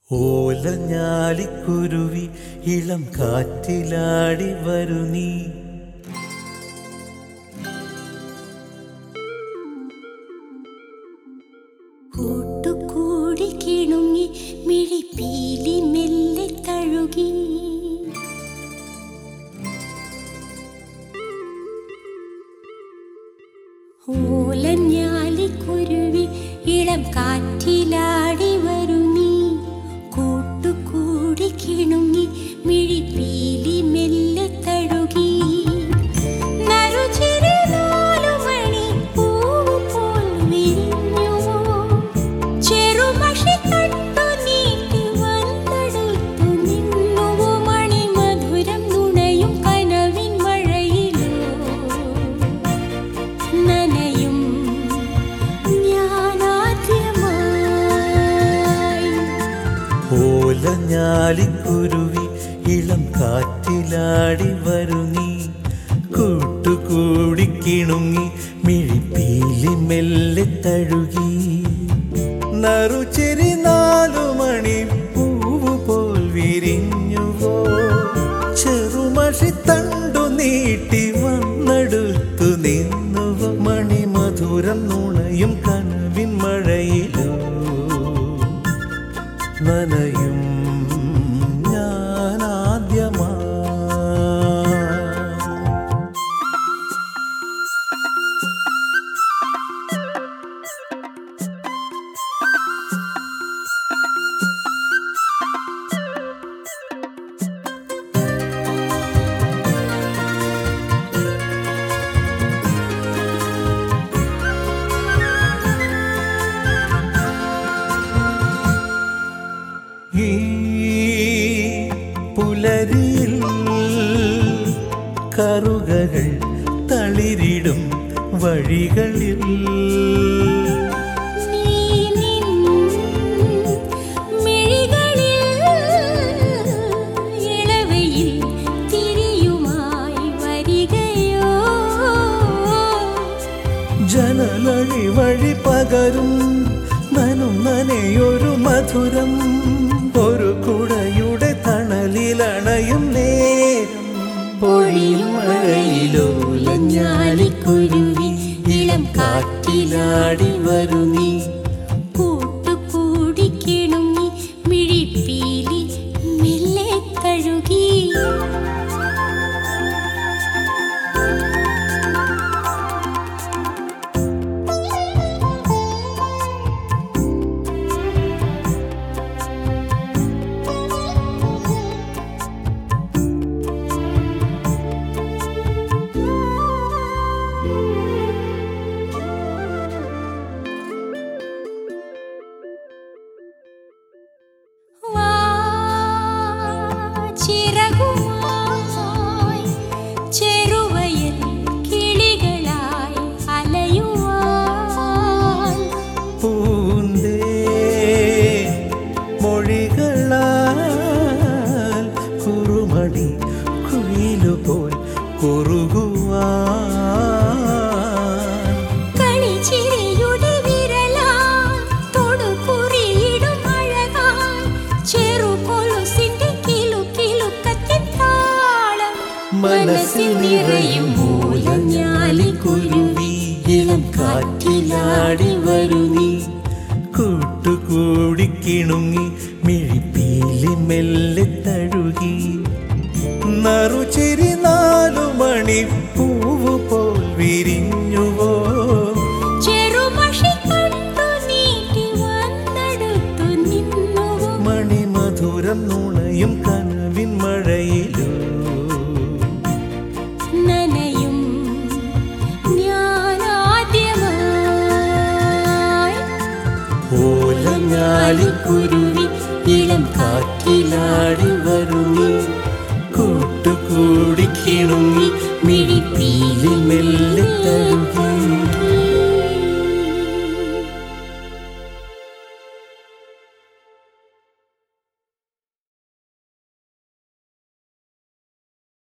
ഓലഞ്ഞാലിക്കുരുവി ഇളം കാറ്റിലാടി വരു നീ. കൂട്ടുകൂടി കിണുങ്ങി മിഴിപ്പീലി മെല്ലെ തഴുകി. ഓലഞ്ഞാലിക്കുരുവി ഇളം കാറ്റിലാടി വരു നീ. കൂട്ടുകൂടി കിണുങ്ങി മിഴിപ്പീലി മെല്ലെ തഴുകി. ഓലഞ്ഞാലിക്കുരുവി ഇളം കാറ്റിലാടി വരു നീ. കൂട്ടുകൂടി കിണുങ്ങി മിഴിപ്പീലി മെല്ലെ തഴുകി. നറുചിരി 4 മണി പൂവ് പോൽ വിരിഞ്ഞുവോ. ചെറുമഷി തണ്ടു നീട്ടി വന്നെടുത്തു നിന്നുവോ. മണിമധുരം നുണയും കനവിൻ മഴയിലോ നനയും ഞാനാദ്യമാ. ഈ പുലരിയിൽ കറുകകൾ തളിരിടും വഴികളിൽ ജനലഴി വഴി പകരും നനയൊരു മധുരം. ഒരു കുടയുടെ തണലിലണയും നേരം പൊഴിയും മഴയിലോലഞ്ഞാലിക്കുരുവി ഇളം കാറ്റിലാടി വരു നീ. കൂട്ടുകൂടി കിണുങ്ങി മിഴിപ്പീലി മെല്ലെ തഴുകി. കുറുമണി കുയിലുപോൽ കുറുകുവാൻ കളിച്ചിരിയുടെ വിരലാൽ തൊടുകുറിയിടും അഴകാൽ ചെറുകൊലുസിന്റെ കിലുക്കിലുക്കത്തിൻ താളം മനസ്സിൽ നിറയും. ഓലഞ്ഞാലിക്കുരുവി ഇളം കാറ്റിലാടി വരു നീ. കൂട്ടുകൂടി കിണുങ്ങി മിഴിപ്പീലി മെല്ലെ തഴുകി. നറുചിരി 4 മണി പൂവ് പോൽ വിരിഞ്ഞുവോ. ചെറുമഷി തണ്ടു നീട്ടി വന്നെടുത്തു നിന്നുവോ. മണിമധുരം നുണയും കനവിൻ മഴയിലോ നനയും ഞാനാദ്യമായി. ഓലഞ്ഞാലിക്കുരുവി ഇളം കാറ്റിലാടി വരു നീ. കൂട്ടുകൂടി കിണുങ്ങി മിഴിപ്പീലി മെല്ലെ തഴുകി.